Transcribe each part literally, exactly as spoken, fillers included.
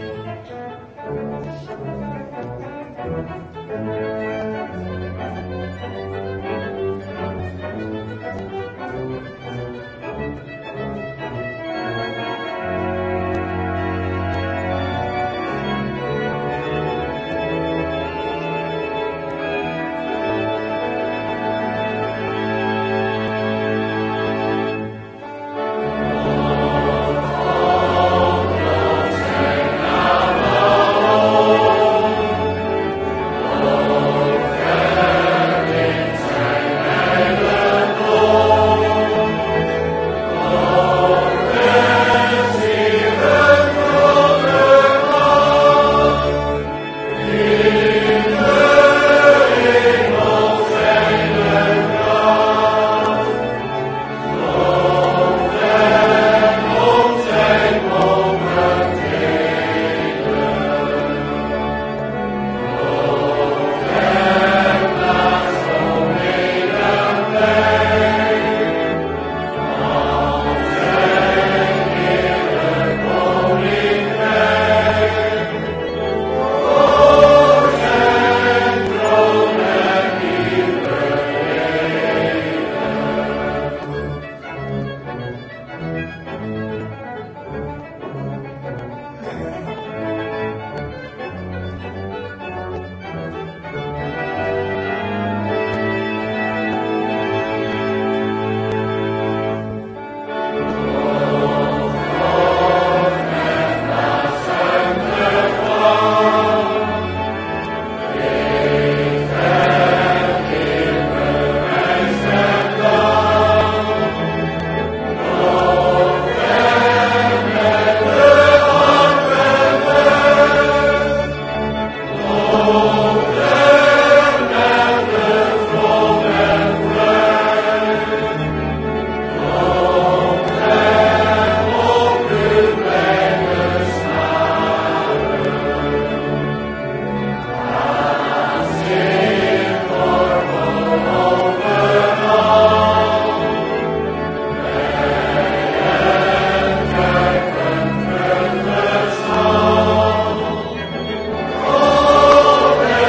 Amen.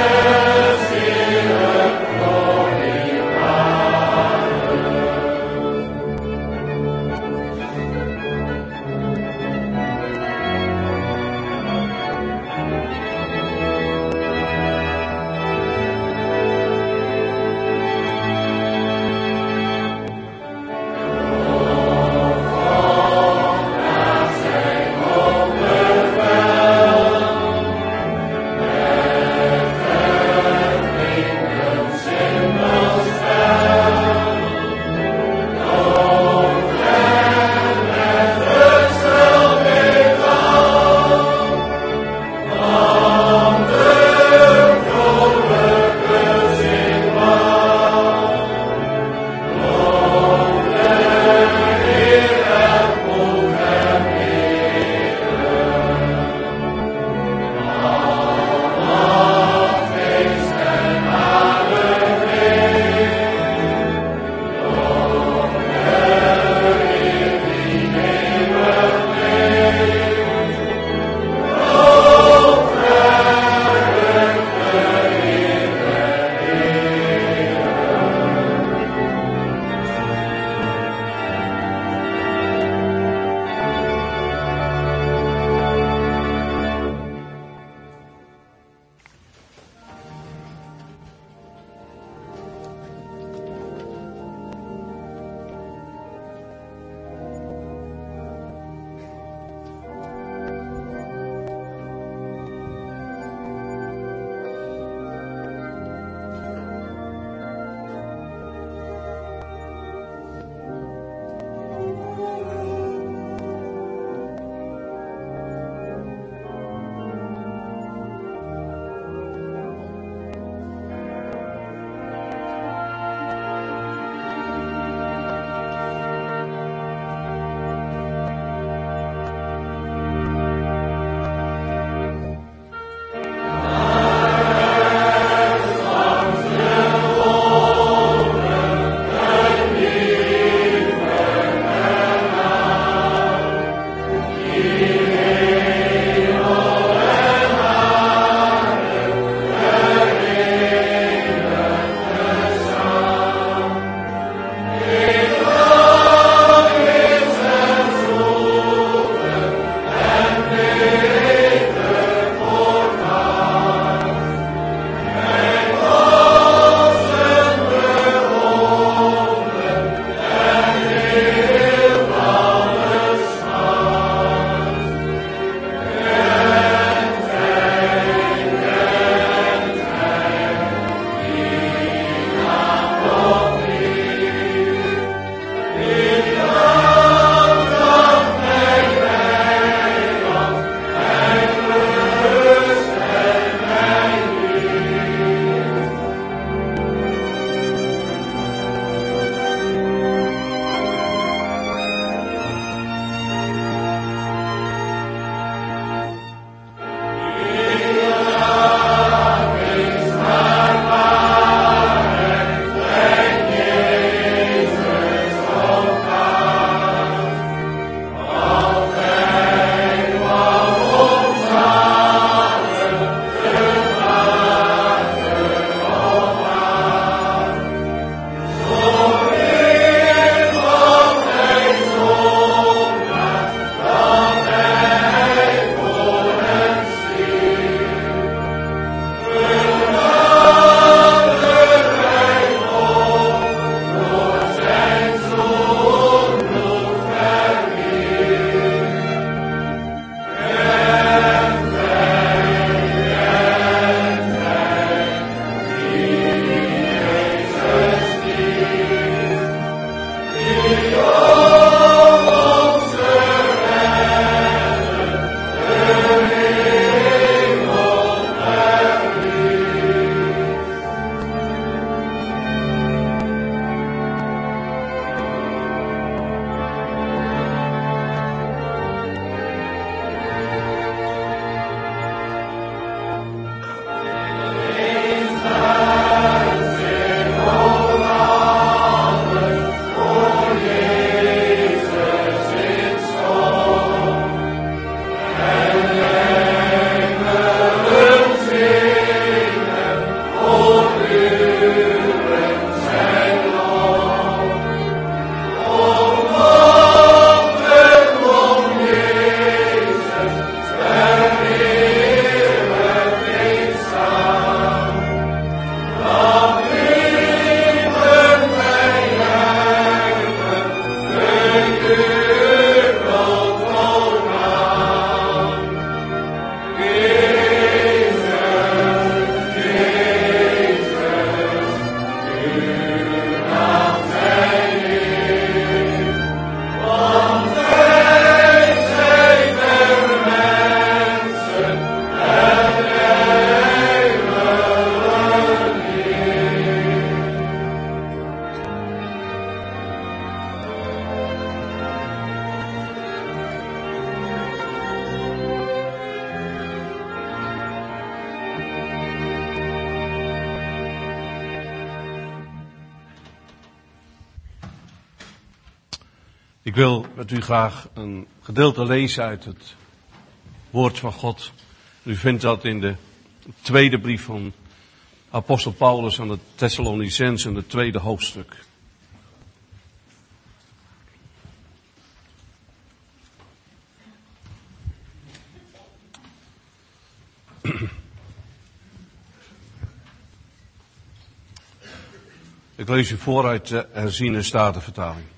Ik wil met u graag een gedeelte lezen uit het woord van God. U vindt dat in de tweede brief van apostel Paulus aan de Thessalonicenzen, het tweede hoofdstuk. Ik lees u voor uit de herziene statenvertaling.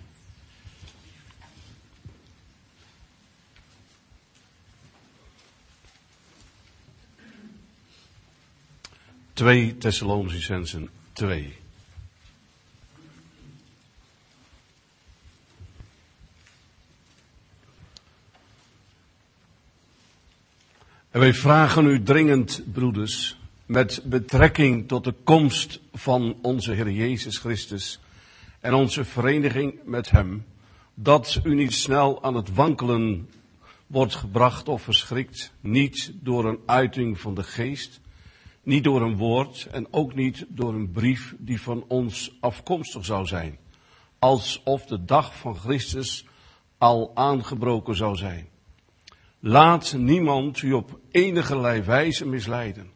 twee Thessalonicenzen twee. En wij vragen u dringend, broeders, met betrekking tot de komst van onze Heer Jezus Christus en onze vereniging met Hem, dat u niet snel aan het wankelen wordt gebracht of verschrikt, niet door een uiting van de geest, niet door een woord en ook niet door een brief die van ons afkomstig zou zijn, alsof de dag van Christus al aangebroken zou zijn. Laat niemand u op enigerlei wijze misleiden,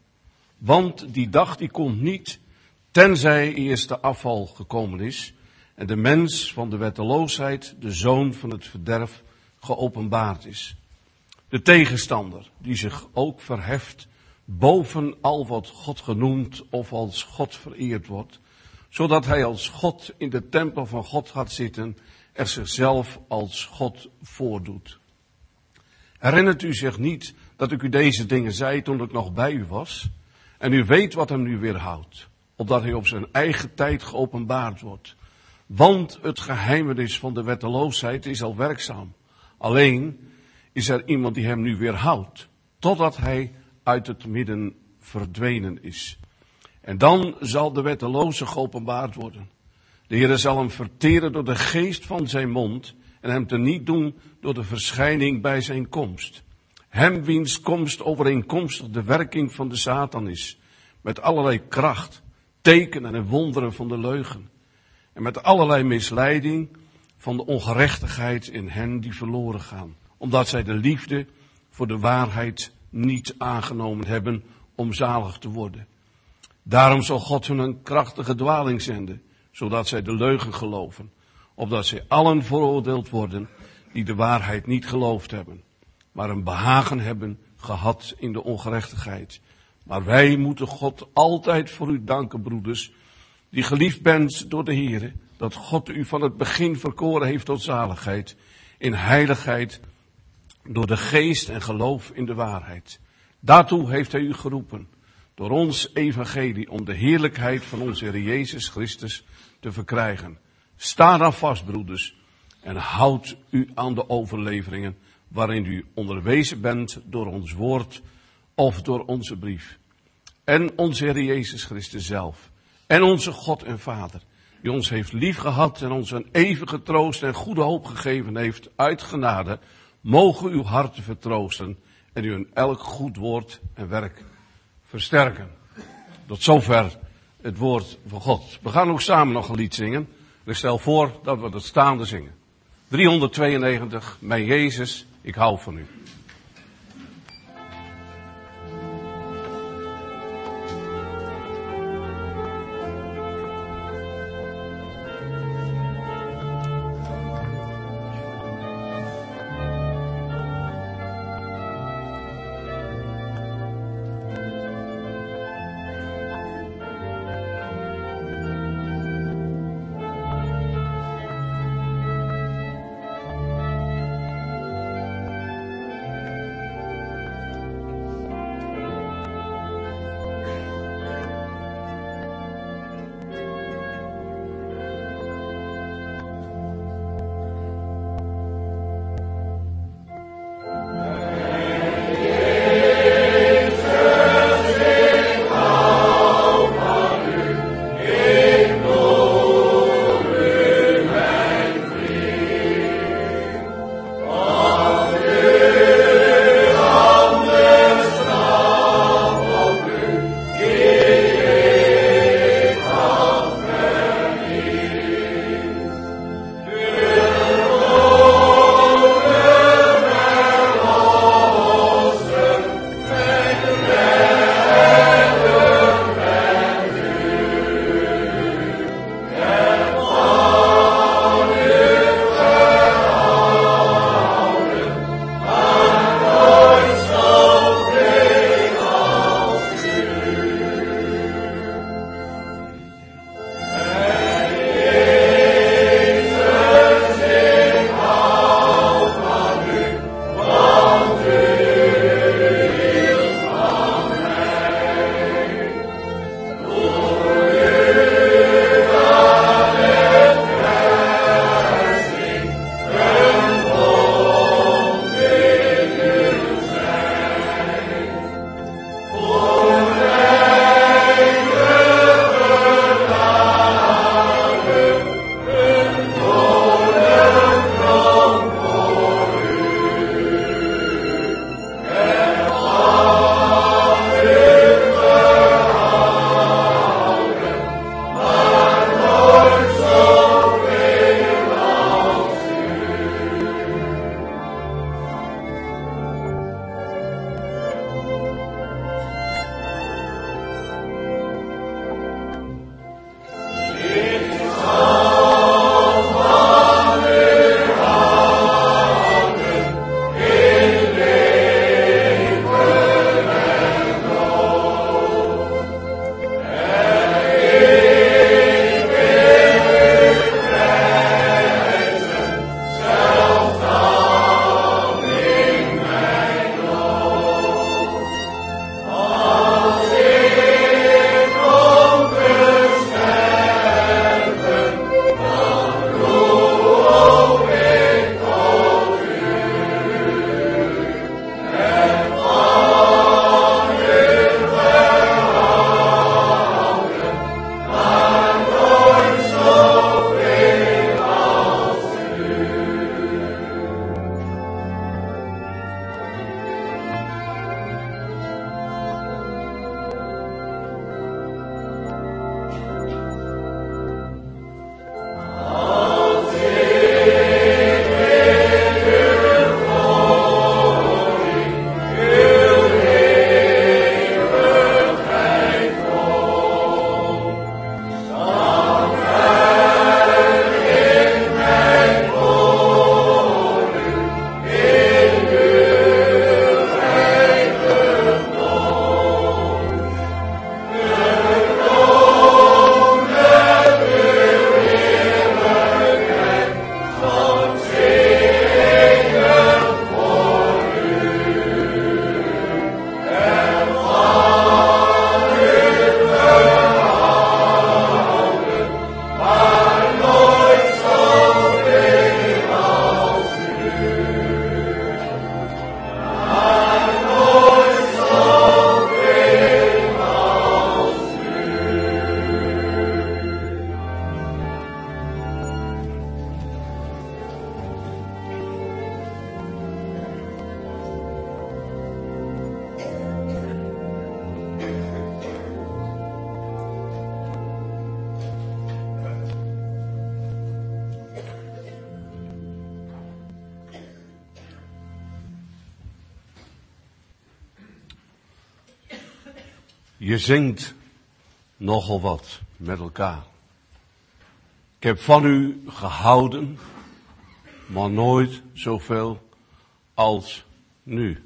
want die dag die komt niet, tenzij eerst de afval gekomen is en de mens van de wetteloosheid, de zoon van het verderf, geopenbaard is. De tegenstander, die zich ook verheft boven al wat God genoemd of als God vereerd wordt, zodat hij als God in de tempel van God gaat zitten, er zichzelf als God voordoet. Herinnert u zich niet dat ik u deze dingen zei toen ik nog bij u was? En u weet wat hem nu weerhoudt, opdat hij op zijn eigen tijd geopenbaard wordt. Want het geheimenis van de wetteloosheid is al werkzaam. Alleen is er iemand die hem nu weerhoudt, totdat hij uit het midden verdwenen is. En dan zal de wetteloze geopenbaard worden. De Heere zal hem verteren door de geest van zijn mond en hem teniet doen door de verschijning bij zijn komst. Hem wiens komst overeenkomstig de werking van de Satan is, met allerlei kracht, tekenen en wonderen van de leugen. En met allerlei misleiding van de ongerechtigheid in hen die verloren gaan, omdat zij de liefde voor de waarheid niet aangenomen hebben om zalig te worden. Daarom zal God hun een krachtige dwaling zenden, zodat zij de leugen geloven, opdat zij allen veroordeeld worden die de waarheid niet geloofd hebben, maar een behagen hebben gehad in de ongerechtigheid. Maar wij moeten God altijd voor u danken, broeders, die geliefd bent door de Heere, dat God u van het begin verkoren heeft tot zaligheid, in heiligheid, door de geest en geloof in de waarheid. Daartoe heeft hij u geroepen, door ons evangelie, om de heerlijkheid van onze Heer Jezus Christus te verkrijgen. Sta dan vast, broeders, en houd u aan de overleveringen waarin u onderwezen bent door ons woord of door onze brief. En onze Heer Jezus Christus zelf, en onze God en Vader, die ons heeft liefgehad en ons een eeuwige troost en goede hoop gegeven heeft uit genade, mogen uw harten vertroosten en u in elk goed woord en werk versterken. Tot zover het woord van God. We gaan ook samen nog een lied zingen. Ik stel voor dat we het staande zingen. driehonderdtweeënnegentig, mijn Jezus, ik hou van u. Je zingt nogal wat met elkaar. Ik heb van u gehouden, maar nooit zoveel als nu.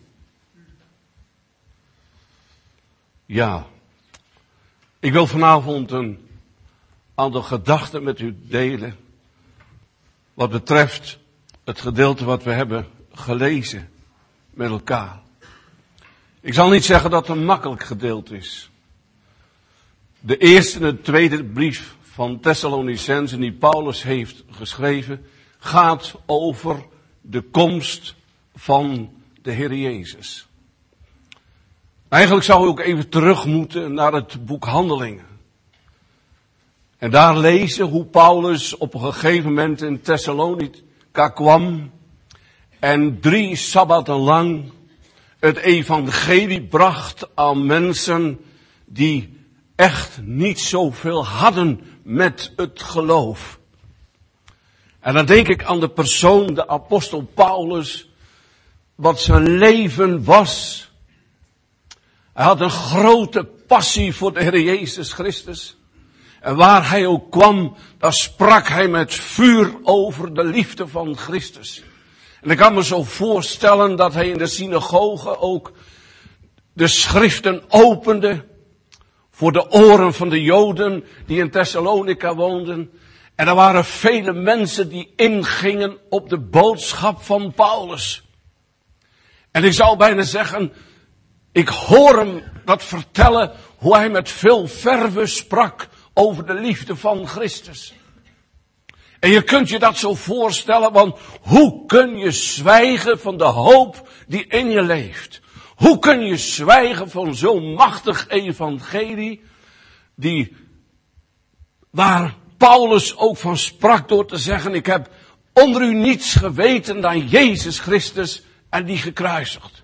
Ja, ik wil vanavond een aantal gedachten met u delen. Wat betreft het gedeelte wat we hebben gelezen met elkaar. Ik zal niet zeggen dat het een makkelijk gedeelte is. De eerste en de tweede brief van Thessalonicenzen die Paulus heeft geschreven, gaat over de komst van de Heer Jezus. Eigenlijk zou ik ook even terug moeten naar het boek Handelingen. En daar lezen hoe Paulus op een gegeven moment in Thessalonica kwam en drie sabbaten lang het evangelie bracht aan mensen die echt niet zoveel hadden met het geloof. En dan denk ik aan de persoon, de apostel Paulus, wat zijn leven was. Hij had een grote passie voor de Heer Jezus Christus. En waar hij ook kwam, daar sprak hij met vuur over de liefde van Christus. En ik kan me zo voorstellen dat hij in de synagoge ook de schriften opende voor de oren van de Joden die in Thessalonica woonden. En er waren vele mensen die ingingen op de boodschap van Paulus. En ik zou bijna zeggen, ik hoor hem dat vertellen hoe hij met veel verve sprak over de liefde van Christus. En je kunt je dat zo voorstellen, want hoe kun je zwijgen van de hoop die in je leeft? Hoe kun je zwijgen van zo'n machtig evangelie, die, waar Paulus ook van sprak door te zeggen, ik heb onder u niets geweten dan Jezus Christus en die gekruisigd.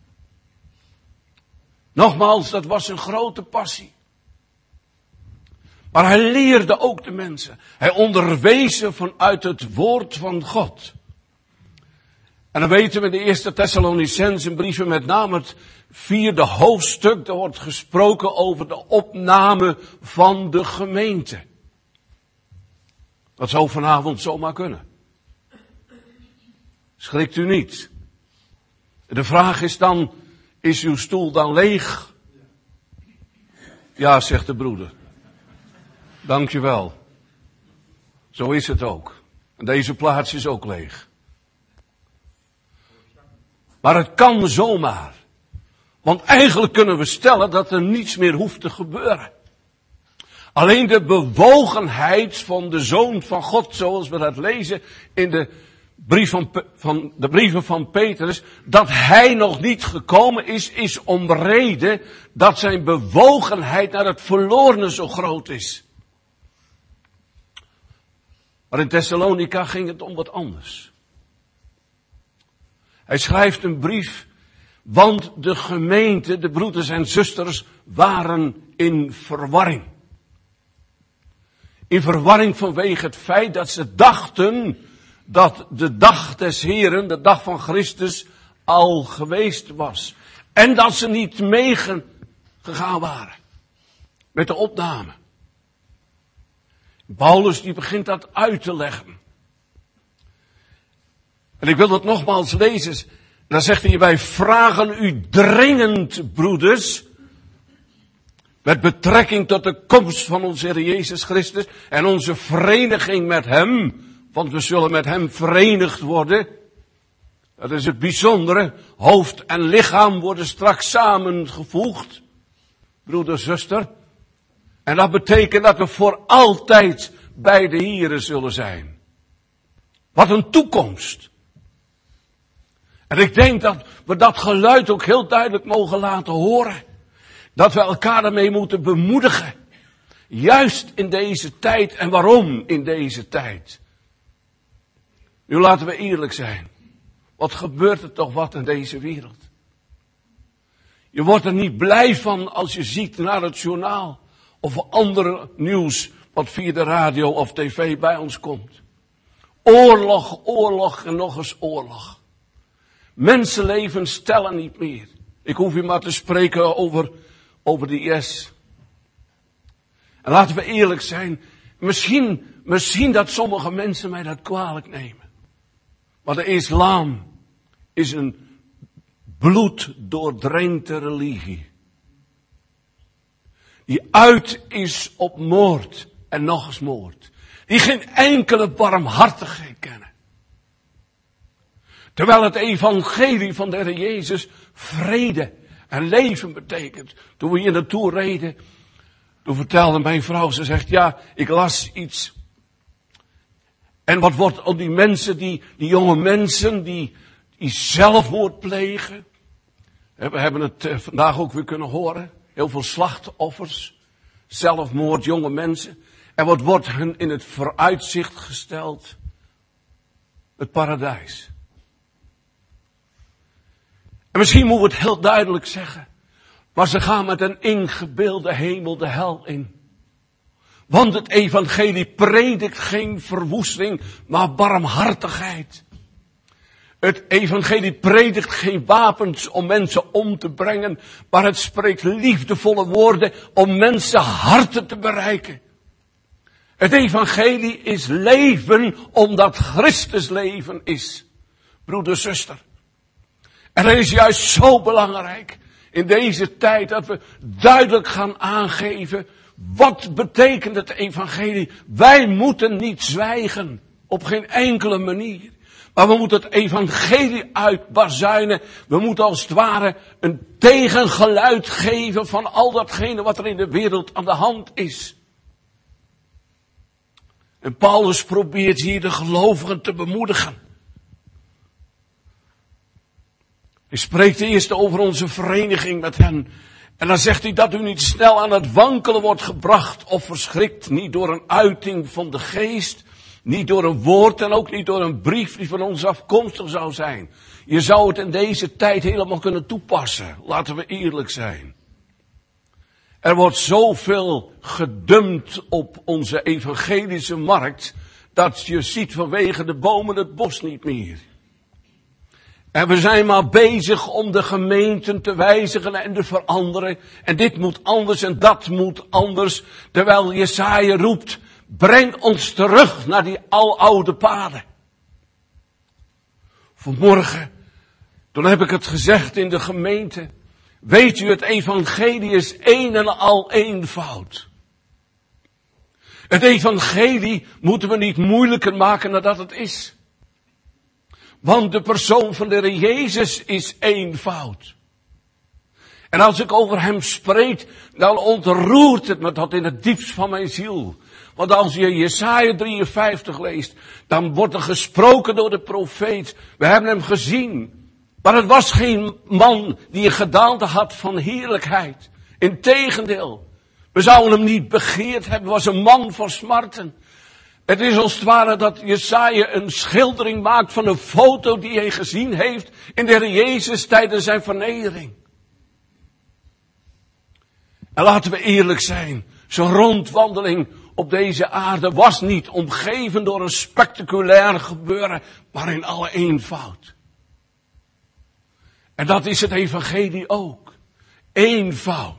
Nogmaals, dat was een grote passie. Maar hij leerde ook de mensen. Hij onderwees ze vanuit het woord van God. En dan weten we in de eerste Thessalonicenzen brieven, met name het vierde hoofdstuk, daar wordt gesproken over de opname van de gemeente. Dat zou vanavond zomaar kunnen. Schrikt u niet. De vraag is dan, is uw stoel dan leeg? Ja, zegt de broeder. Dankjewel. Zo is het ook. En deze plaats is ook leeg. Maar het kan zomaar. Want eigenlijk kunnen we stellen dat er niets meer hoeft te gebeuren. Alleen de bewogenheid van de Zoon van God, zoals we dat lezen in de, brief van, van, de brieven van Petrus, dat hij nog niet gekomen is, is om reden dat zijn bewogenheid naar het verlorene zo groot is. Maar in Thessalonica ging het om wat anders. Hij schrijft een brief, want de gemeente, de broeders en zusters, waren in verwarring. In verwarring vanwege het feit dat ze dachten dat de dag des Heren, de dag van Christus, al geweest was. En dat ze niet meegegaan waren met de opname. Paulus die begint dat uit te leggen. En ik wil dat nogmaals lezen. Dan zegt hij, wij vragen u dringend, broeders, met betrekking tot de komst van onze Heer Jezus Christus en onze vereniging met hem, want we zullen met hem verenigd worden. Dat is het bijzondere. Hoofd en lichaam worden straks samengevoegd. Broeder, zuster. En dat betekent dat we voor altijd bij de Here zullen zijn. Wat een toekomst. En ik denk dat we dat geluid ook heel duidelijk mogen laten horen. Dat we elkaar daarmee moeten bemoedigen. Juist in deze tijd. En waarom in deze tijd? Nu laten we eerlijk zijn. Wat gebeurt er toch wat in deze wereld? Je wordt er niet blij van als je ziet naar het journaal. Of andere nieuws wat via de radio of tv bij ons komt. Oorlog, oorlog en nog eens oorlog. Mensenlevens tellen niet meer. Ik hoef u maar te spreken over over de I S. En laten we eerlijk zijn, misschien, misschien dat sommige mensen mij dat kwalijk nemen. Maar de islam is een bloeddoordrenkte religie. Die uit is op moord en nog eens moord. Die geen enkele barmhartigheid kennen. Terwijl het evangelie van de Heer Jezus vrede en leven betekent. Toen we hier naartoe reden, toen vertelde mijn vrouw, ze zegt, ja, ik las iets. En wat wordt op die mensen, die, die jonge mensen, die, die zelfmoord plegen. We hebben het vandaag ook weer kunnen horen. Heel veel slachtoffers, zelfmoord, jonge mensen. En wat wordt hen in het vooruitzicht gesteld? Het paradijs. En misschien moeten we het heel duidelijk zeggen. Maar ze gaan met een ingebeelde hemel de hel in. Want het evangelie predikt geen verwoesting, maar barmhartigheid. Het evangelie predikt geen wapens om mensen om te brengen, maar het spreekt liefdevolle woorden om mensen harten te bereiken. Het evangelie is leven omdat Christus leven is. Broeder, zuster. En het is juist zo belangrijk in deze tijd dat we duidelijk gaan aangeven, wat betekent het evangelie? Wij moeten niet zwijgen, op geen enkele manier. Maar we moeten het evangelie uitbazuinen. We moeten als het ware een tegengeluid geven van al datgene wat er in de wereld aan de hand is. En Paulus probeert hier de gelovigen te bemoedigen. Hij spreekt eerst over onze vereniging met hen. En dan zegt hij dat u niet snel aan het wankelen wordt gebracht of verschrikt. Niet door een uiting van de geest. Niet door een woord en ook niet door een brief die van ons afkomstig zou zijn. Je zou het in deze tijd helemaal kunnen toepassen. Laten we eerlijk zijn. Er wordt zoveel gedumpt op onze evangelische markt, dat je ziet vanwege de bomen het bos niet meer. En we zijn maar bezig om de gemeenten te wijzigen en te veranderen. En dit moet anders en dat moet anders. Terwijl Jesaja roept, breng ons terug naar die aloude paden. Vanmorgen, toen heb ik het gezegd in de gemeente. Weet u, het evangelie is één en al eenvoud. Het evangelie moeten we niet moeilijker maken dan dat het is. Want de persoon van de Heer Jezus is eenvoud. En als ik over hem spreek, dan ontroert het me tot in het diepst van mijn ziel. Want als je Jesaja drieënvijftig leest, dan wordt er gesproken door de profeet. We hebben hem gezien. Maar het was geen man die een gedaante had van heerlijkheid. Integendeel, we zouden hem niet begeerd hebben. Het was een man van smarten. Het is als het ware dat Jesaja een schildering maakt van een foto die hij gezien heeft in de Heer Jezus tijdens zijn vernedering. En laten we eerlijk zijn, zijn rondwandeling op deze aarde was niet omgeven door een spectaculair gebeuren, maar in alle eenvoud. En dat is het evangelie ook. Eenvoud.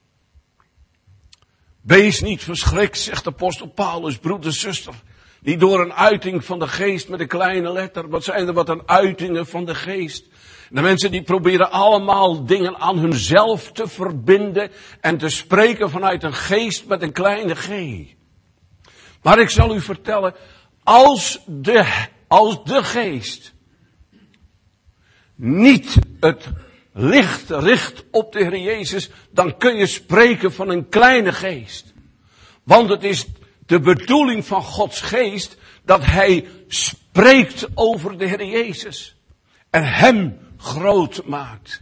Wees niet verschrikt, zegt apostel Paulus, broeder, zuster. Niet door een uiting van de geest met een kleine letter. Wat zijn er wat een uitingen van de geest? De mensen die proberen allemaal dingen aan hunzelf te verbinden en te spreken vanuit een geest met een kleine g. Maar ik zal u vertellen, als de, als de geest niet het licht richt op de Heer Jezus, dan kun je spreken van een kleine geest. Want het is de bedoeling van Gods geest dat Hij spreekt over de Heer Jezus en Hem groot maakt.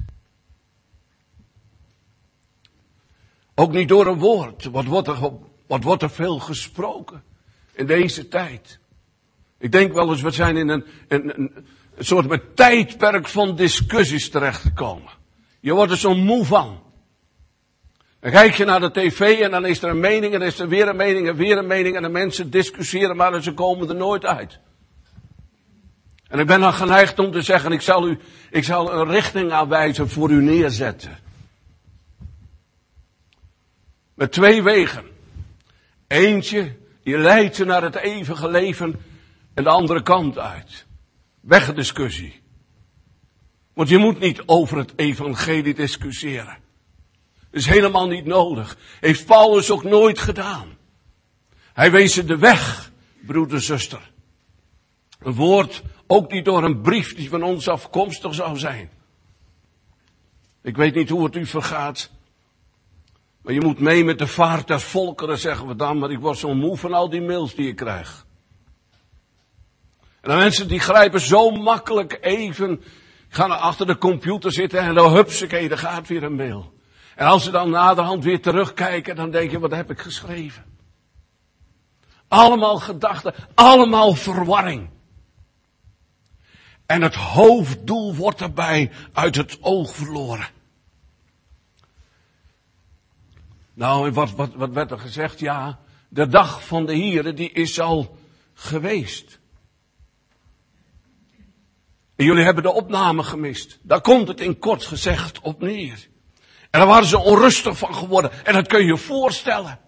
Ook niet door een woord. Wat wordt er, wat wordt er veel gesproken in deze tijd? Ik denk wel eens, we zijn in een, een, een, een soort met tijdperk van discussies terechtgekomen. Je wordt er zo moe van. Dan kijk je naar de tv en dan is er een mening en dan is er weer een mening en weer een mening en de mensen discussiëren maar en ze komen er nooit uit. En ik ben dan geneigd om te zeggen, ik zal u, ik zal een richting aanwijzen voor u neerzetten. Met twee wegen. Eentje, die leidt je naar het eeuwige leven en de andere kant uit. Wegdiscussie. Want je moet niet over het evangelie discussiëren. Dat is helemaal niet nodig. Heeft Paulus ook nooit gedaan. Hij wees je de weg, broeder, zuster. Een woord, ook niet door een brief die van ons afkomstig zou zijn. Ik weet niet hoe het u vergaat. Maar je moet mee met de vaart der volkeren, zeggen we dan. Maar ik word zo moe van al die mails die ik krijg. En de mensen die grijpen zo makkelijk even, gaan achter de computer zitten en dan hupsakee, er gaat weer een mail. En als ze dan naderhand weer terugkijken, dan denk je, wat heb ik geschreven? Allemaal gedachten, allemaal verwarring. En het hoofddoel wordt daarbij uit het oog verloren. Nou, en wat, wat, wat werd er gezegd? Ja, de dag van de Here, die is al geweest. En jullie hebben de opname gemist. Daar komt het in kort gezegd op neer. En daar waren ze onrustig van geworden. En dat kun je je voorstellen.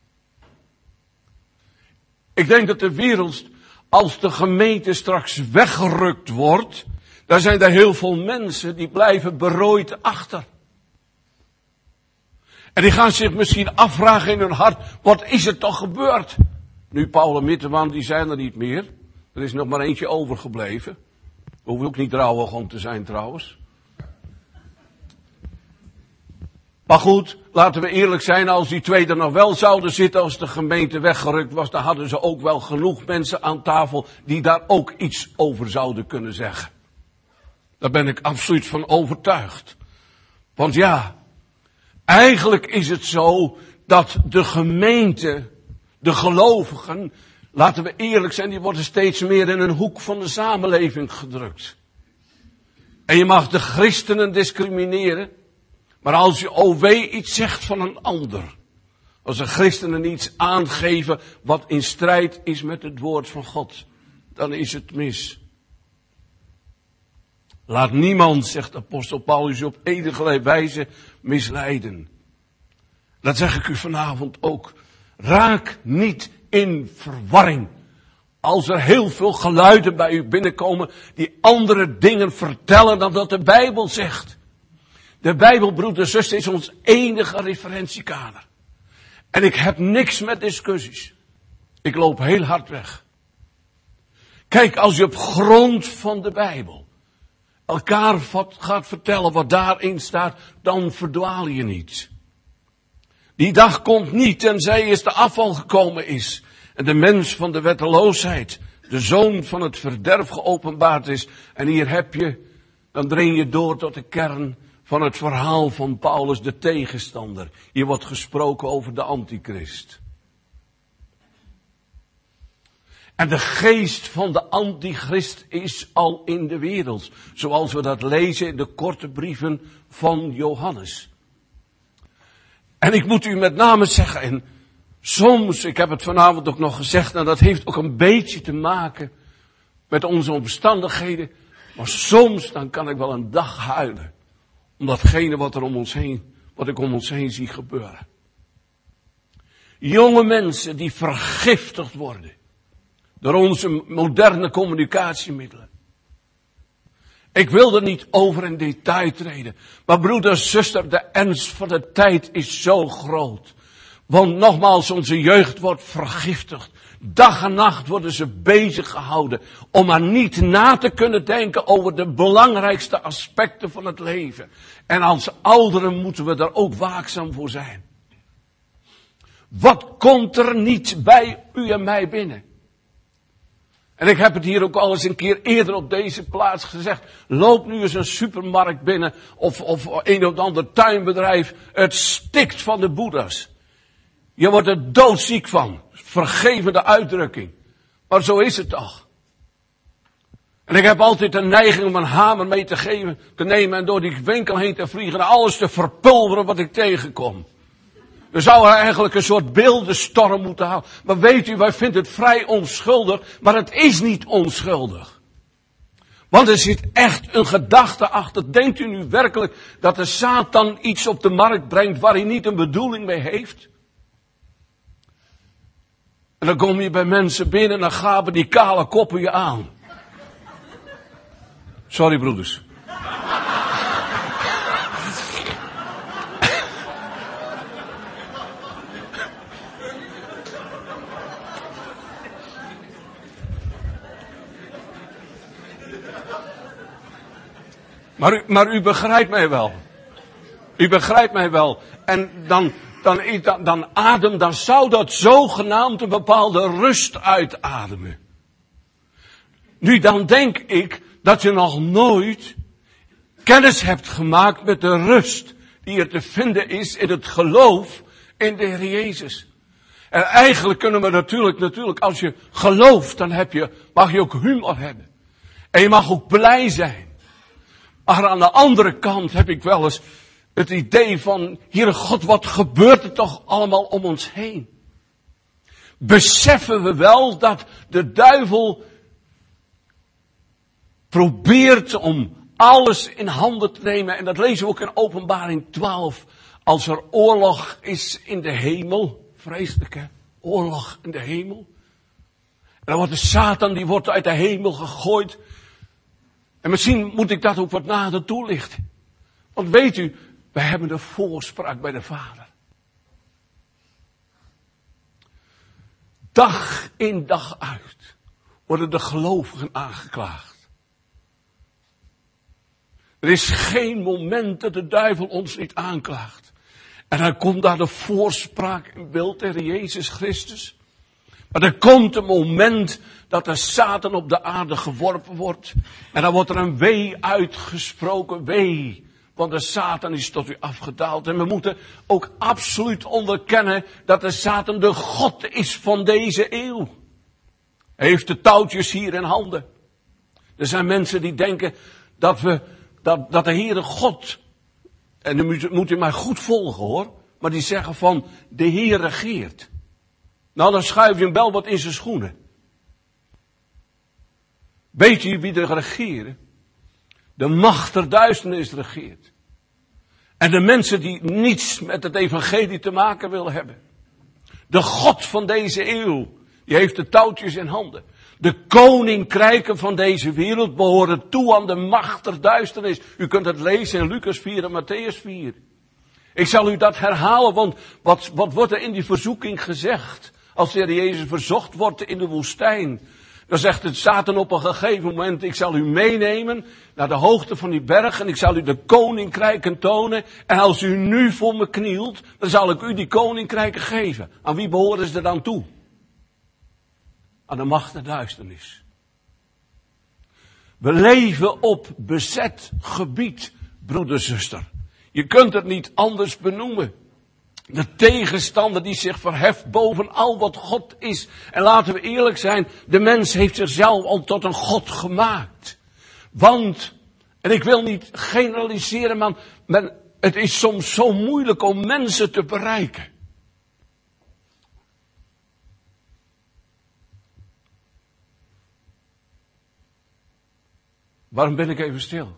Ik denk dat de wereld, als de gemeente straks weggerukt wordt, daar zijn er heel veel mensen die blijven berooid achter. En die gaan zich misschien afvragen in hun hart, wat is er toch gebeurd? Nu Paul en Mitterman, die zijn er niet meer. Er is nog maar eentje overgebleven. Hoef ook niet trouwig om te zijn trouwens. Maar goed, laten we eerlijk zijn, als die twee er nog wel zouden zitten als de gemeente weggerukt was, dan hadden ze ook wel genoeg mensen aan tafel die daar ook iets over zouden kunnen zeggen. Daar ben ik absoluut van overtuigd. Want ja, eigenlijk is het zo dat de gemeente, de gelovigen, laten we eerlijk zijn, die worden steeds meer in een hoek van de samenleving gedrukt. En je mag de christenen discrimineren. Maar als je O W iets zegt van een ander. Als de christenen iets aangeven wat in strijd is met het woord van God. Dan is het mis. Laat niemand, zegt apostel Paulus, op enige wijze misleiden. Dat zeg ik u vanavond ook. Raak niet in verwarring. Als er heel veel geluiden bij u binnenkomen die andere dingen vertellen dan dat de Bijbel zegt. De Bijbel, broeder en zuster, is ons enige referentiekader. En ik heb niks met discussies. Ik loop heel hard weg. Kijk, als je op grond van de Bijbel elkaar gaat vertellen wat daarin staat, dan verdwaal je niet. Die dag komt niet, tenzij is de afval gekomen is. En de mens van de wetteloosheid, de zoon van het verderf geopenbaard is. En hier heb je, dan dring je door tot de kern van het verhaal van Paulus, de tegenstander. Hier wordt gesproken over de antichrist. En de geest van de antichrist is al in de wereld. Zoals we dat lezen in de korte brieven van Johannes. En ik moet u met name zeggen, en soms, ik heb het vanavond ook nog gezegd, en dat heeft ook een beetje te maken met onze omstandigheden. Maar soms, dan kan ik wel een dag huilen. Om datgene wat er om ons heen, wat ik om ons heen zie gebeuren. Jonge mensen die vergiftigd worden. Door onze moderne communicatiemiddelen. Ik wil er niet over in detail treden. Maar broeder, zuster, de ernst van de tijd is zo groot. Want nogmaals, onze jeugd wordt vergiftigd. Dag en nacht worden ze bezig gehouden om maar niet na te kunnen denken over de belangrijkste aspecten van het leven. En als ouderen moeten we daar ook waakzaam voor zijn. Wat komt er niet bij u en mij binnen? En ik heb het hier ook al eens een keer eerder op deze plaats gezegd. Loop nu eens een supermarkt binnen of, of een of ander tuinbedrijf. Het stikt van de boeddha's. Je wordt er doodziek van. Vergevende uitdrukking. Maar zo is het toch. En ik heb altijd de neiging om een hamer mee te geven, te nemen en door die winkel heen te vliegen en alles te verpulveren wat ik tegenkom. We zouden eigenlijk een soort beeldenstorm moeten houden. Maar weet u, wij vinden het vrij onschuldig, maar het is niet onschuldig. Want er zit echt een gedachte achter. Denkt u nu werkelijk dat de Satan iets op de markt brengt waar hij niet een bedoeling mee heeft? En dan kom je bij mensen binnen en dan gapen die kale koppen je aan. Sorry broeders. Maar u, maar u begrijpt mij wel. U begrijpt mij wel. En dan, dan, dan, dan adem, dan zou dat zogenaamd een bepaalde rust uitademen. Nu dan denk ik dat je nog nooit kennis hebt gemaakt met de rust die er te vinden is in het geloof in de Heer Jezus. En eigenlijk kunnen we natuurlijk, natuurlijk, als je gelooft, dan heb je, mag je ook humor hebben. En je mag ook blij zijn. Maar aan de andere kant heb ik wel eens het idee van, Heere God, wat gebeurt er toch allemaal om ons heen? Beseffen we wel dat de duivel probeert om alles in handen te nemen. En dat lezen we ook in Openbaring twaalf. Als er oorlog is in de hemel. Vreselijk hè? Oorlog in de hemel. En dan wordt de Satan, die wordt uit de hemel gegooid. En misschien moet ik dat ook wat nader toelichten. Want weet u, wij hebben de voorspraak bij de Vader. Dag in dag uit worden de gelovigen aangeklaagd. Er is geen moment dat de duivel ons niet aanklaagt. En dan komt daar de voorspraak in beeld tegen Jezus Christus. Maar er komt een moment dat de Satan op de aarde geworpen wordt. En dan wordt er een wee uitgesproken, wee. Want de Satan is tot u afgedaald. En we moeten ook absoluut onderkennen dat de Satan de God is van deze eeuw. Hij heeft de touwtjes hier in handen. Er zijn mensen die denken dat we, dat, dat de Heere God, en nu moet, moet u mij goed volgen hoor, maar die zeggen van de Heer regeert. Nou, dan schuif je hem wel wat in zijn schoenen. Weet u wie er regeren? De macht der duisternis regeert. En de mensen die niets met het evangelie te maken willen hebben. De God van deze eeuw, die heeft de touwtjes in handen. De koninkrijken van deze wereld behoren toe aan de macht der duisternis. U kunt het lezen in Lucas vier en Matthäus vier. Ik zal u dat herhalen, want wat, wat wordt er in die verzoeking gezegd? Als de Heer Jezus verzocht wordt in de woestijn. Dan zegt het Satan op een gegeven moment, ik zal u meenemen naar de hoogte van die berg en ik zal u de koninkrijken tonen. En als u nu voor me knielt, dan zal ik u die koninkrijken geven. Aan wie behoren ze er dan toe? Aan de macht der duisternis. We leven op bezet gebied, broeder, zuster. Je kunt het niet anders benoemen. De tegenstander die zich verheft boven al wat God is. En laten we eerlijk zijn, de mens heeft zichzelf al tot een God gemaakt. Want, en ik wil niet generaliseren, maar men, het is soms zo moeilijk om mensen te bereiken. Waarom ben ik even stil?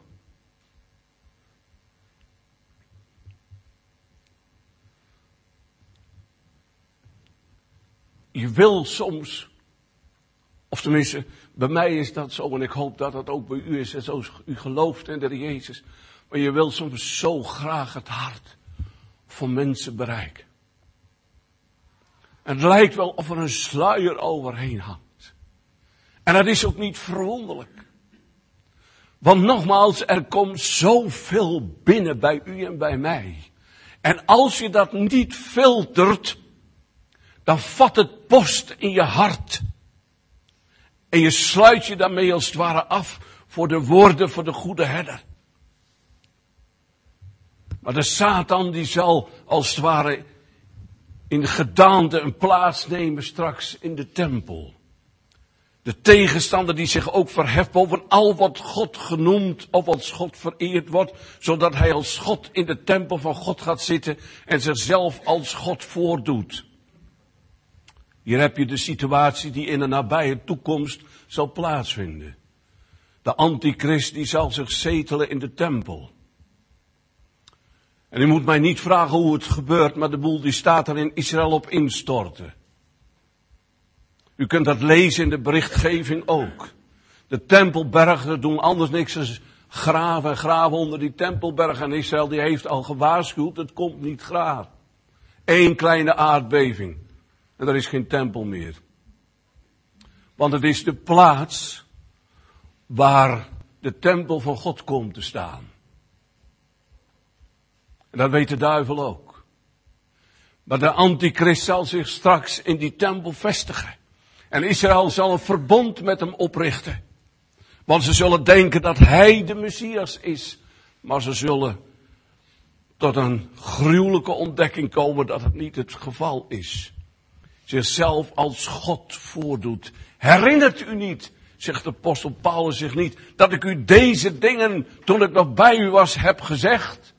Je wil soms, of tenminste, bij mij is dat zo en ik hoop dat dat ook bij u is en zoals u gelooft in de Heer Jezus. Maar je wil soms zo graag het hart van mensen bereiken. En het lijkt wel of er een sluier overheen hangt. En dat is ook niet verwonderlijk. Want nogmaals, er komt zoveel binnen bij u en bij mij. En als je dat niet filtert, dan vat het post in je hart. En je sluit je daarmee als het ware af voor de woorden van de goede herder. Maar de Satan die zal als het ware in de gedaante een plaats nemen straks in de tempel. De tegenstander die zich ook verheft boven al wat God genoemd of als God vereerd wordt. Zodat hij als God in de tempel van God gaat zitten en zichzelf als God voordoet. Hier heb je de situatie die in de nabije toekomst zal plaatsvinden. De antichrist die zal zich zetelen in de tempel. En u moet mij niet vragen hoe het gebeurt, maar de boel die staat er in Israël op instorten. U kunt dat lezen in de berichtgeving ook. De Tempelberg, doen anders niks dan graven en graven onder die Tempelberg. En Israël die heeft al gewaarschuwd, het komt niet graag. Eén kleine aardbeving. En er is geen tempel meer. Want het is de plaats waar de tempel van God komt te staan. En dat weet de duivel ook. Maar de antichrist zal zich straks in die tempel vestigen. En Israël zal een verbond met hem oprichten. Want ze zullen denken dat hij de Messias is. Maar ze zullen tot een gruwelijke ontdekking komen dat het niet het geval is. Zichzelf als God voordoet. Herinnert u niet, zegt de apostel Paulus zich niet, dat ik u deze dingen, toen ik nog bij u was, heb gezegd?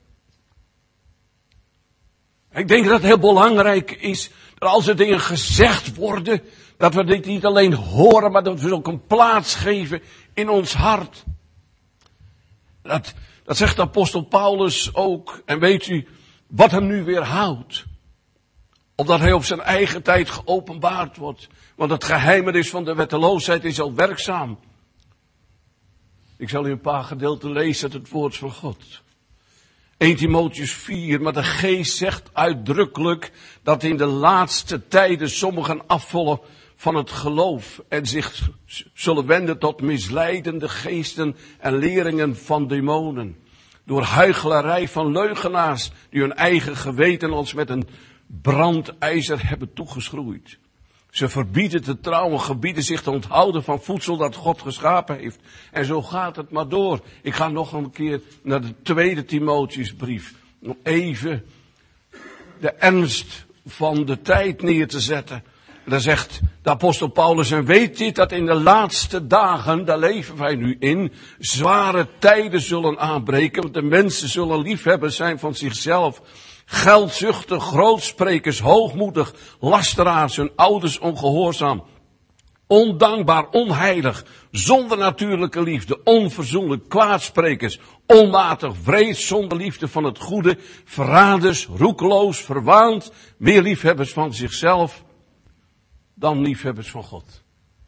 Ik denk dat het heel belangrijk is, dat als er dingen gezegd worden, dat we dit niet alleen horen, maar dat we ze ook een plaats geven in ons hart. Dat, dat zegt de apostel Paulus ook. En weet u wat hem nu weerhoudt? Omdat hij op zijn eigen tijd geopenbaard wordt. Want het geheimenis van de wetteloosheid is al werkzaam. Ik zal u een paar gedeelten lezen uit het woord van God. Eerste Timotheüs vier, maar de geest zegt uitdrukkelijk dat in de laatste tijden sommigen afvallen van het geloof en zich zullen wenden tot misleidende geesten en leringen van demonen. Door huichelarij van leugenaars die hun eigen geweten als met een brandijzer hebben toegeschroeid. Ze verbieden te trouwen, gebieden zich te onthouden van voedsel dat God geschapen heeft. En zo gaat het maar door. Ik ga nog een keer naar de tweede Timotheusbrief. Om even de ernst van de tijd neer te zetten. En dan zegt de apostel Paulus, en weet dit dat in de laatste dagen, daar leven wij nu in, zware tijden zullen aanbreken. Want de mensen zullen liefhebber zijn van zichzelf. Geldzuchtig, grootsprekers, hoogmoedig, lasteraars, hun ouders ongehoorzaam. Ondankbaar, onheilig, zonder natuurlijke liefde, onverzoenlijk, kwaadsprekers, onmatig, wreed, zonder liefde van het goede, verraders, roekeloos, verwaand, meer liefhebbers van zichzelf dan liefhebbers van God.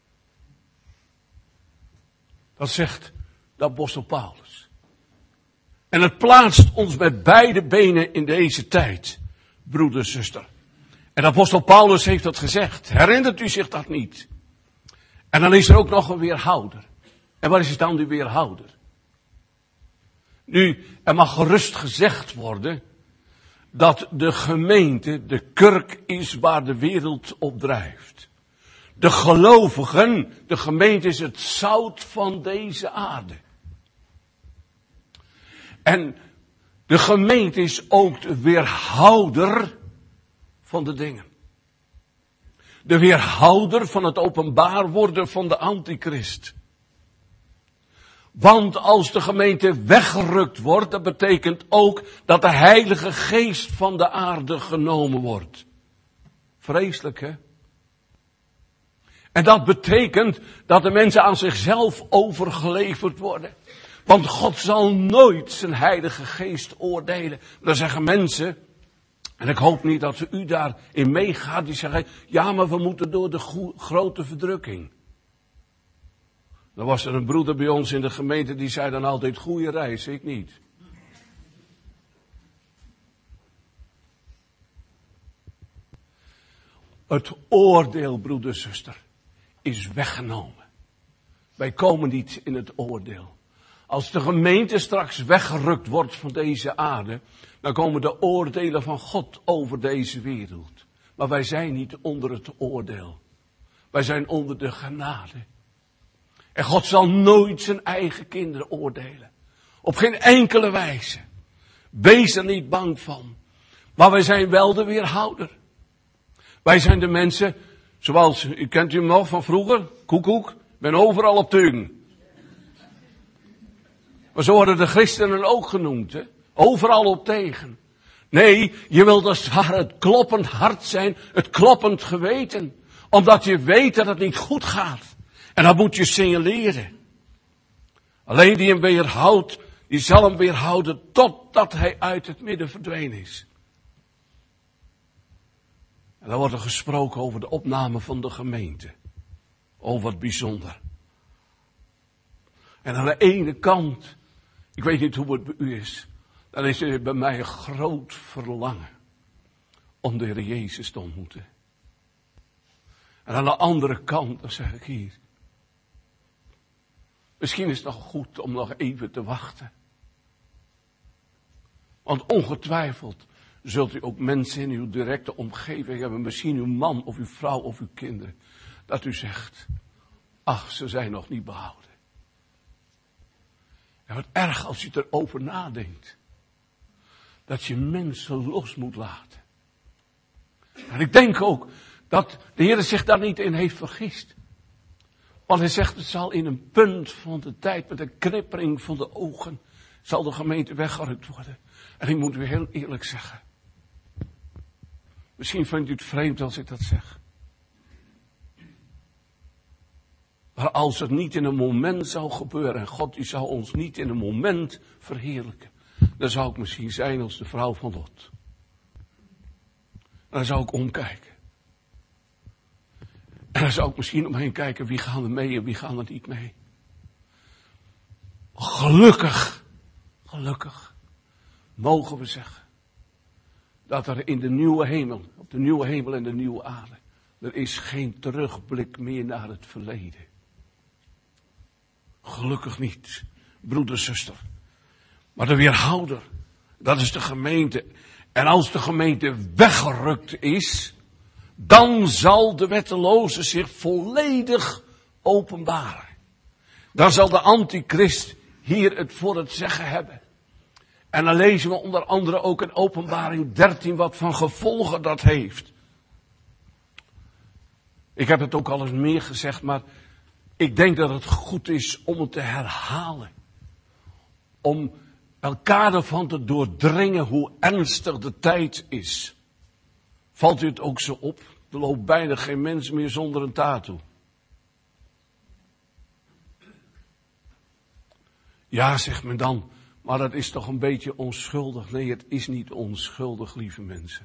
Dat zegt de apostel Paulus. En het plaatst ons met beide benen in deze tijd, broeder, zuster. En de apostel Paulus heeft dat gezegd. Herinnert u zich dat niet? En dan is er ook nog een weerhouder. En wat is dan die weerhouder? Nu, er mag gerust gezegd worden dat de gemeente de kurk is waar de wereld op drijft. De gelovigen, de gemeente is het zout van deze aarde. En de gemeente is ook de weerhouder van de dingen. De weerhouder van het openbaar worden van de antichrist. Want als de gemeente weggerukt wordt, dat betekent ook dat de heilige geest van de aarde genomen wordt. Vreselijk, hè? En dat betekent dat de mensen aan zichzelf overgeleverd worden. Want God zal nooit zijn heilige geest oordelen. Dan zeggen mensen, en ik hoop niet dat u daarin meegaat, die zeggen, ja, maar we moeten door de go- grote verdrukking. Dan was er een broeder bij ons in de gemeente, die zei dan altijd, goede reis, ik niet. Het oordeel, broeder, zuster, is weggenomen. Wij komen niet in het oordeel. Als de gemeente straks weggerukt wordt van deze aarde, dan komen de oordelen van God over deze wereld. Maar wij zijn niet onder het oordeel. Wij zijn onder de genade. En God zal nooit zijn eigen kinderen oordelen. Op geen enkele wijze. Wees er niet bang van. Maar wij zijn wel de weerhouder. Wij zijn de mensen, zoals, u kent u hem nog van vroeger? Koekoek, ben overal op teugen. Maar zo worden de christenen ook genoemd, hè? Overal op tegen. Nee, je wilt als het ware het kloppend hart zijn, het kloppend geweten. Omdat je weet dat het niet goed gaat. En dan moet je signaleren. Alleen die hem weerhoudt, die zal hem weerhouden totdat hij uit het midden verdwenen is. En dan wordt er gesproken over de opname van de gemeente. Oh, wat bijzonder. En aan de ene kant, ik weet niet hoe het bij u is, dan is er bij mij een groot verlangen om de Heer Jezus te ontmoeten. En aan de andere kant, dan zeg ik hier, misschien is het nog goed om nog even te wachten. Want ongetwijfeld zult u ook mensen in uw directe omgeving hebben, misschien uw man of uw vrouw of uw kinderen, dat u zegt, ach, ze zijn nog niet behouden. En wat erg als je erover nadenkt, dat je mensen los moet laten. En ik denk ook dat de Heer zich daar niet in heeft vergist. Want hij zegt, het zal in een punt van de tijd, met een knippering van de ogen, zal de gemeente weggerukt worden. En ik moet u heel eerlijk zeggen. Misschien vindt u het vreemd als ik dat zeg. Maar als het niet in een moment zou gebeuren, en God die zou ons niet in een moment verheerlijken, dan zou ik misschien zijn als de vrouw van Lot. En dan zou ik omkijken. En dan zou ik misschien omheen kijken, wie gaan er mee en wie gaan er niet mee. Gelukkig, gelukkig, mogen we zeggen, dat er in de nieuwe hemel, op de nieuwe hemel en de nieuwe aarde, er is geen terugblik meer naar het verleden. Gelukkig niet, broeder, zuster. Maar de weerhouder, dat is de gemeente. En als de gemeente weggerukt is, dan zal de wetteloze zich volledig openbaren. Dan zal de antichrist hier het voor het zeggen hebben. En dan lezen we onder andere ook in Openbaring dertien wat van gevolgen dat heeft. Ik heb het ook al eens meer gezegd, maar ik denk dat het goed is om het te herhalen. Om elkaar ervan te doordringen hoe ernstig de tijd is. Valt u het ook zo op? Er loopt bijna geen mens meer zonder een tattoo. Ja, zegt men dan, maar dat is toch een beetje onschuldig. Nee, het is niet onschuldig, lieve mensen.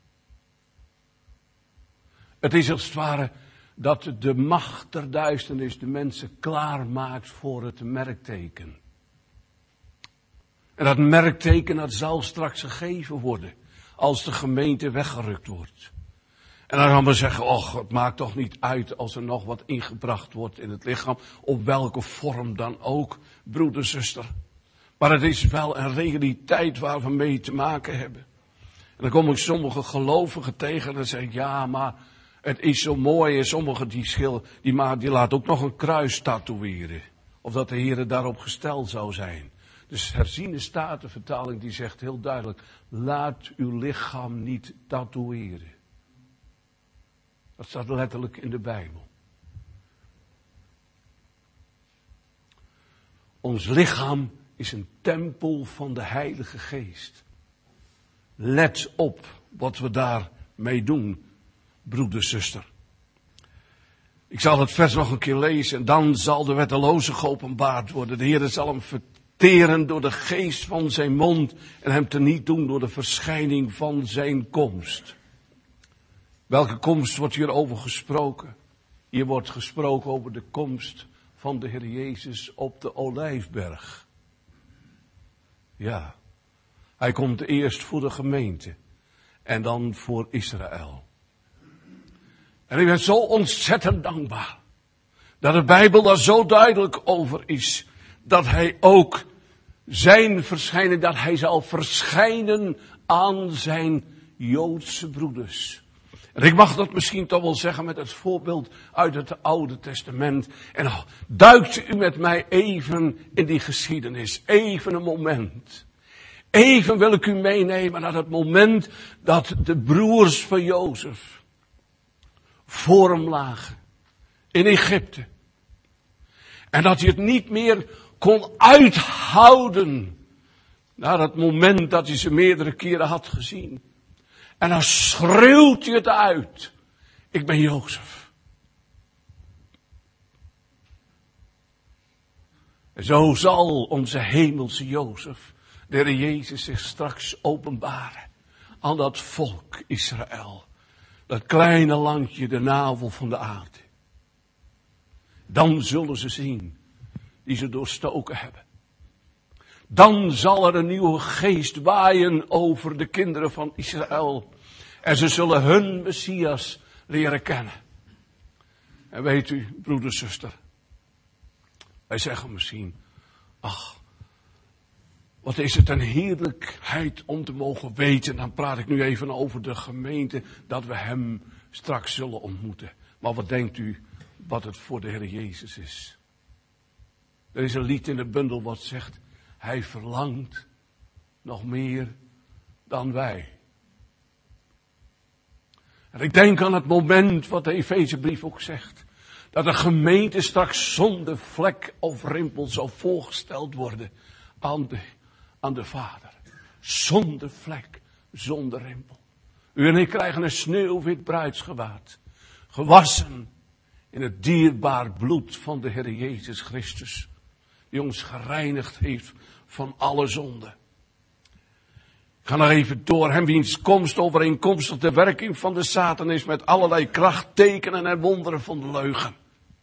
Het is als het ware dat de macht der duisternis de mensen klaarmaakt voor het merkteken. En dat merkteken, dat zal straks gegeven worden als de gemeente weggerukt wordt. En dan gaan we zeggen, och, het maakt toch niet uit als er nog wat ingebracht wordt in het lichaam, op welke vorm dan ook, broeder, zuster. Maar het is wel een realiteit waar we mee te maken hebben. En dan kom ik sommige gelovigen tegen en dan zeg ik, ja, maar het is zo mooi. En sommigen die schil, die, ma- die laat ook nog een kruis tatoeëren. Of dat de Heer daarop gesteld zou zijn. Dus herziene statenvertaling die zegt heel duidelijk, laat uw lichaam niet tatoeëren. Dat staat letterlijk in de Bijbel. Ons lichaam is een tempel van de Heilige Geest. Let op wat we daarmee doen, broeder, zuster. Ik zal het vers nog een keer lezen. En dan zal de wetteloze geopenbaard worden. De Heer zal hem verteren door de geest van zijn mond. En hem teniet doen door de verschijning van zijn komst. Welke komst wordt hier over gesproken? Hier wordt gesproken over de komst van de Heer Jezus op de Olijfberg. Ja, hij komt eerst voor de gemeente en dan voor Israël. En ik ben zo ontzettend dankbaar dat de Bijbel daar zo duidelijk over is. Dat hij ook zijn verschijnen, dat hij zal verschijnen aan zijn Joodse broeders. En ik mag dat misschien toch wel zeggen met het voorbeeld uit het Oude Testament. En nou, duikt u met mij even in die geschiedenis. Even een moment. Even wil ik u meenemen naar het moment dat de broers van Jozef voor hem lagen. In Egypte. En dat hij het niet meer kon uithouden. Na dat moment dat hij ze meerdere keren had gezien. En dan schreeuwt hij het uit. Ik ben Jozef. En zo zal onze hemelse Jozef, de Heer Jezus, zich straks openbaren aan dat volk Israël. Dat kleine landje, de navel van de aarde. Dan zullen ze zien die ze doorstoken hebben. Dan zal er een nieuwe geest waaien over de kinderen van Israël. En ze zullen hun Messias leren kennen. En weet u, broeder, zuster. Wij zeggen misschien, ach, wat is het een heerlijkheid om te mogen weten. Dan praat ik nu even over de gemeente, dat we hem straks zullen ontmoeten. Maar wat denkt u wat het voor de Heer Jezus is? Er is een lied in de bundel wat zegt, hij verlangt nog meer dan wij. En ik denk aan het moment wat de Efezebrief ook zegt. Dat de gemeente straks zonder vlek of rimpel zal voorgesteld worden aan de, aan de Vader. Zonder vlek, zonder rimpel. U en ik krijgen een sneeuwwit bruidsgewaad. Gewassen in het dierbaar bloed van de Heer Jezus Christus. Die ons gereinigd heeft van alle zonde. Ik ga nog even door. Hem wiens komst overeenkomstig de werking van de Satan is met allerlei krachttekenen en wonderen van de leugen.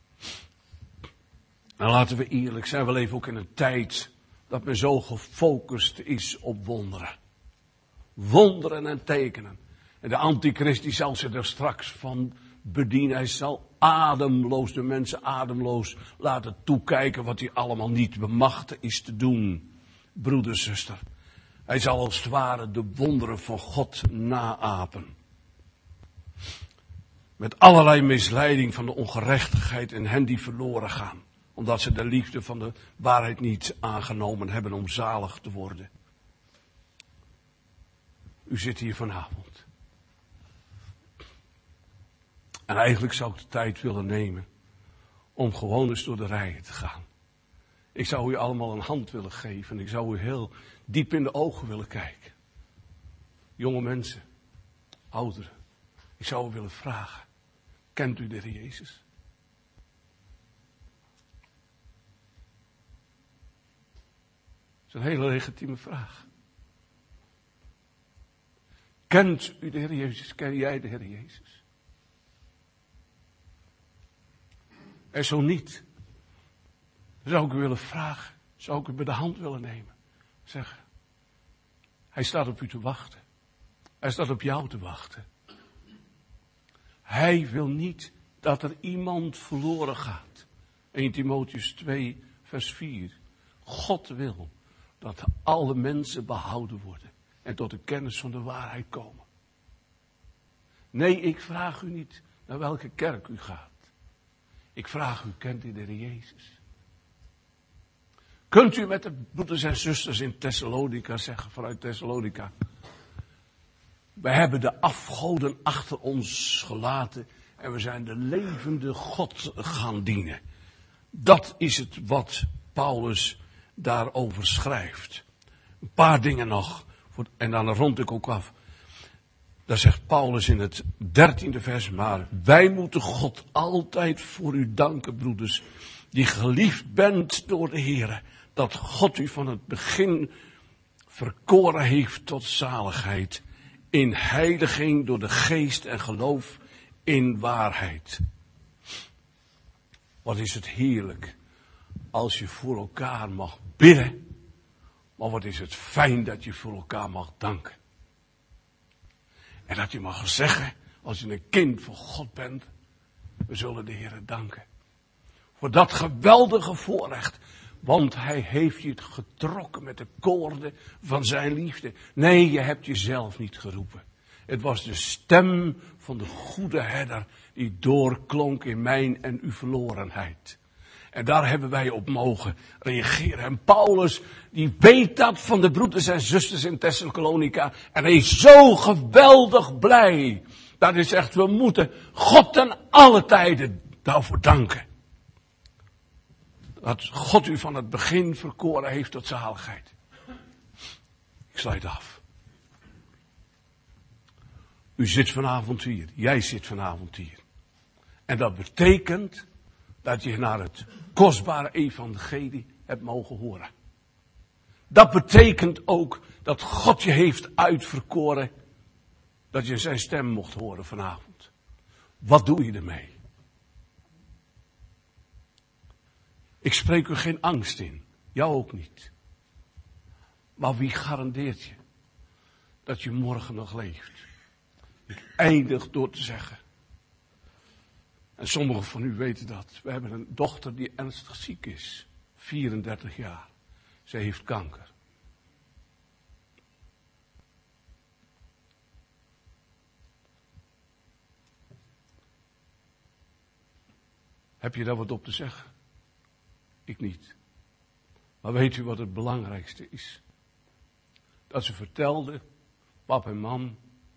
En laten we eerlijk zijn, we leven ook in een tijd dat men zo gefocust is op wonderen. Wonderen en tekenen. En de antichrist die zal zich er straks van bedienen. Hij zal ademloos, de mensen ademloos laten toekijken wat hij allemaal niet bemachtigd is te doen. Broeder, zuster. Hij zal als het ware de wonderen van God naapen. Met allerlei misleiding van de ongerechtigheid en hen die verloren gaan. Omdat ze de liefde van de waarheid niet aangenomen hebben om zalig te worden. U zit hier vanavond. En eigenlijk zou ik de tijd willen nemen om gewoon eens door de rijen te gaan. Ik zou u allemaal een hand willen geven. Ik zou u heel diep in de ogen willen kijken. Jonge mensen, ouderen. Ik zou u willen vragen. Kent u de Heer Jezus? Dat is een hele legitieme vraag. Kent u de Heer Jezus? Ken jij de Heer Jezus? En zo niet, zou ik u willen vragen, zou ik u bij de hand willen nemen. Zeggen, hij staat op u te wachten. Hij staat op jou te wachten. Hij wil niet dat er iemand verloren gaat. Eerste Timotheüs twee vers vier. God wil dat alle mensen behouden worden en tot de kennis van de waarheid komen. Nee, ik vraag u niet naar welke kerk u gaat. Ik vraag u, kent u de Heer Jezus? Kunt u met de broeders en zusters in Thessalonica zeggen, vanuit Thessalonica. We hebben de afgoden achter ons gelaten en we zijn de levende God gaan dienen. Dat is het wat Paulus daarover schrijft. Een paar dingen nog, en dan rond ik ook af. Daar zegt Paulus in het dertiende vers, maar wij moeten God altijd voor u danken, broeders, die geliefd bent door de Heere, dat God u van het begin verkoren heeft tot zaligheid, in heiliging door de geest en geloof in waarheid. Wat is het heerlijk als je voor elkaar mag bidden, maar wat is het fijn dat je voor elkaar mag danken. En dat je mag zeggen, als je een kind van God bent, we zullen de Heer danken. Voor dat geweldige voorrecht. Want hij heeft je het getrokken met de koorden van zijn liefde. Nee, je hebt jezelf niet geroepen. Het was de stem van de goede herder die doorklonk in mijn en uw verlorenheid. En daar hebben wij op mogen reageren. En Paulus, die weet dat van de broeders en zusters in Thessalonica. En hij is zo geweldig blij. Dat hij zegt, we moeten God ten alle tijden daarvoor danken. Dat God u van het begin verkoren heeft tot zaligheid. Ik sluit af. U zit vanavond hier. Jij zit vanavond hier. En dat betekent dat je naar het kostbare evangelie hebt mogen horen. Dat betekent ook dat God je heeft uitverkoren. Dat je zijn stem mocht horen vanavond. Wat doe je ermee? Ik spreek u geen angst in. Jou ook niet. Maar wie garandeert je dat je morgen nog leeft? Ik eindig door te zeggen. En sommigen van u weten dat. We hebben een dochter die ernstig ziek is. vierendertig jaar. Ze heeft kanker. Heb je daar wat op te zeggen? Ik niet. Maar weet u wat het belangrijkste is? Dat ze vertelde, pap en mam,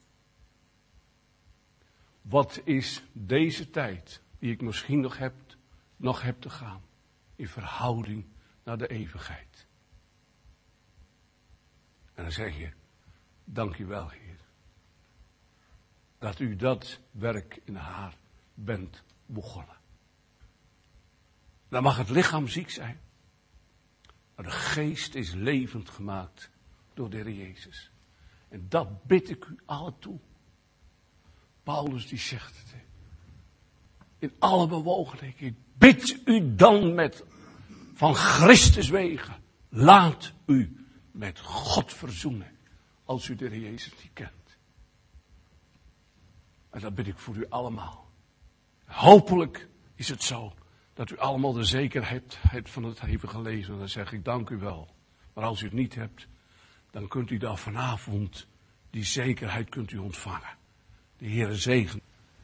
wat is deze tijd die ik misschien nog heb, nog heb te gaan in verhouding naar de eeuwigheid. En dan zeg je, dank u wel, Heer, dat u dat werk in haar bent begonnen. Dan mag het lichaam ziek zijn, maar de geest is levend gemaakt door de Heer Jezus. En dat bid ik u alle toe. Paulus die zegt het. In alle bewogenheid. Ik bid u dan met van Christus wegen. Laat u met God verzoenen. Als u de Heer Jezus niet kent. En dat bid ik voor u allemaal. Hopelijk is het zo. Dat u allemaal de zekerheid van het heeft gelezen. Dan zeg ik dank u wel. Maar als u het niet hebt. Dan kunt u daar vanavond. Die zekerheid kunt u ontvangen. De Heere zegen.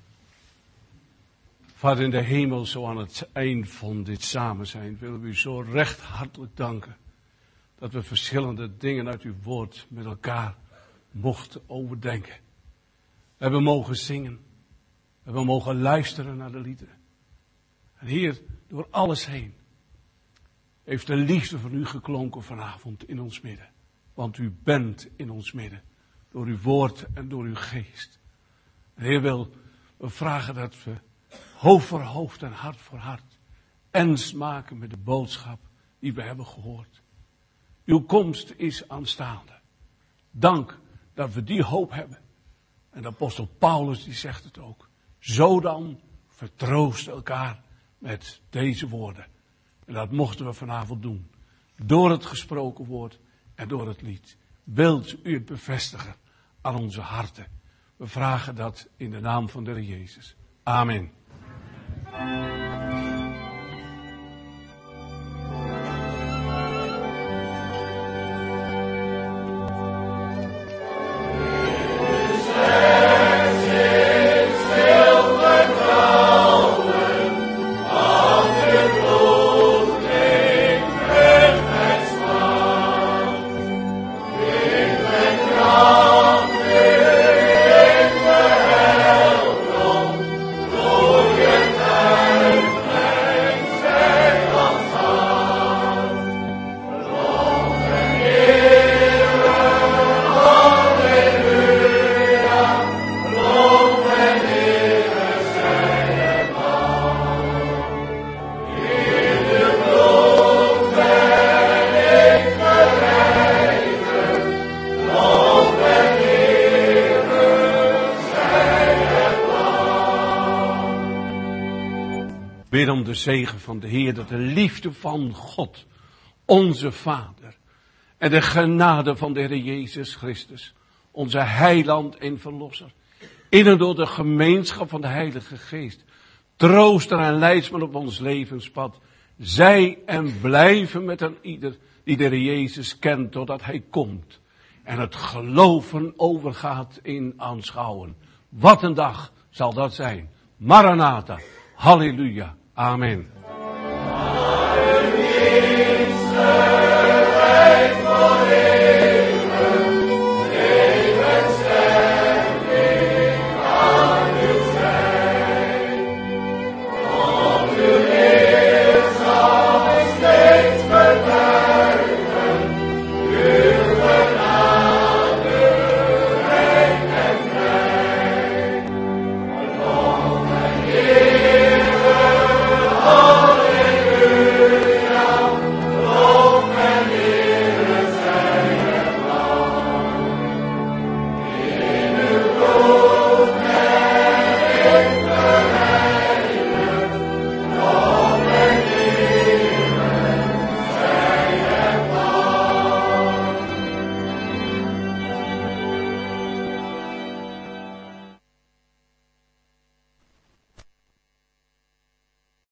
Vader in de hemel, zo aan het eind van dit samen zijn, willen we u zo recht hartelijk danken. Dat we verschillende dingen uit uw woord met elkaar mochten overdenken. We hebben mogen zingen. We hebben mogen luisteren naar de liederen. En Heer, door alles heen heeft de liefde van u geklonken vanavond in ons midden. Want u bent in ons midden. Door uw woord en door uw geest. En Heer, wil we vragen dat we hoofd voor hoofd en hart voor hart ens maken met de boodschap die we hebben gehoord. Uw komst is aanstaande. Dank dat we die hoop hebben. En de apostel Paulus die zegt het ook. Zo dan vertroost elkaar met deze woorden. En dat mochten we vanavond doen. Door het gesproken woord en door het lied. Wilt u het bevestigen aan onze harten. We vragen dat in de naam van de Heer Jezus. Amen. Bid om de zegen van de Heer, dat de liefde van God, onze Vader, en de genade van de Heer Jezus Christus, onze heiland en verlosser, in en door de gemeenschap van de Heilige Geest, trooster en leidsman op ons levenspad, zij en blijven met een ieder die de Heer Jezus kent totdat hij komt en het geloven overgaat in aanschouwen. Wat een dag zal dat zijn. Maranatha. Halleluja. Amen. Amen.